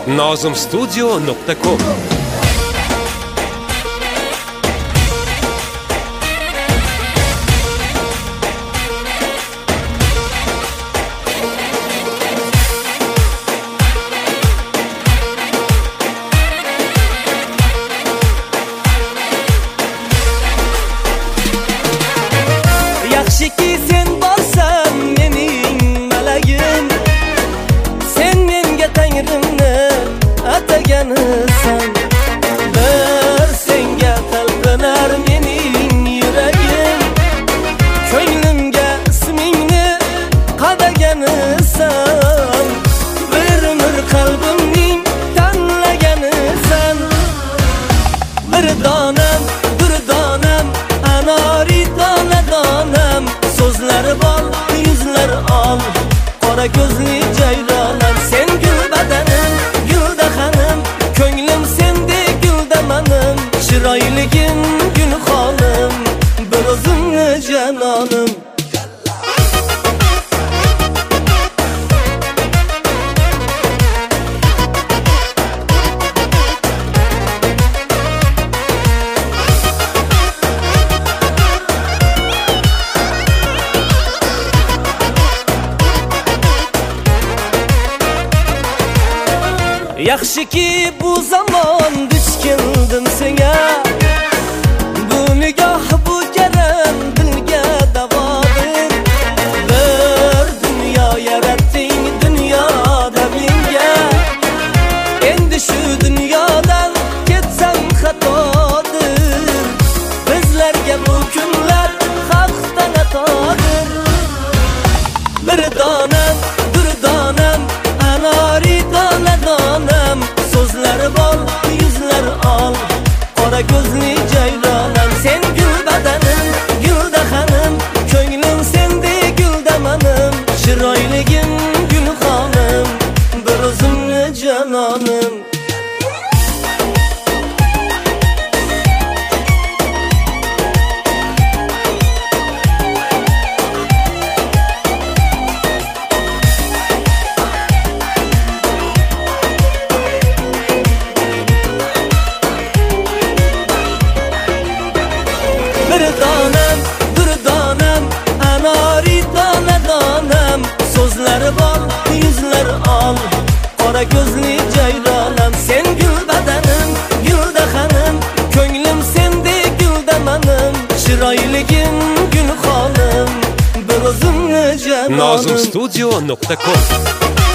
nozimstudio.com. Yaxshiki sen borsan mening malagim, sen menga tangrimni ataganisan. Bir senga talpinar mening yuragim, ko'nglimga ismingni qadaganisan. Bir umr qalbimning tanlaganisan. Bir donam anori donam, so'zlari bor, yuzlari ol, qora ko'zli jayronam. Sen gul badanim, guldahanim, ko'nglim sendek guldamanim. Chiroyligim gul xonim, bir o'zimni janonim. Yaxshiki bu zamon duch keldim senga, bu nigoh bu karam dilga davodir. Bir dunyo yaratding dunyoda menga, endi shu dunyodan ketsam xatodir. Bizlarga bu kunlar haqdan atodir. Bir donam anori donam, so'zlari bor, yuzlari ol, qora ko'zli jayronam. Sen gul badanim, guldahanim, ko'nglim sendek guldamanim. Chiroyligim gul xonim, bir o'zimni janonim. Bir donam anori donam, so'zlari bor, yuzlari ol, qora ko'zli jayronam. Sen gul badanim, guldahanim, ko'nglim sendek guldamanim. Chiroyligim gul xonim, bir o'zimni janonim. nozimstudio.com.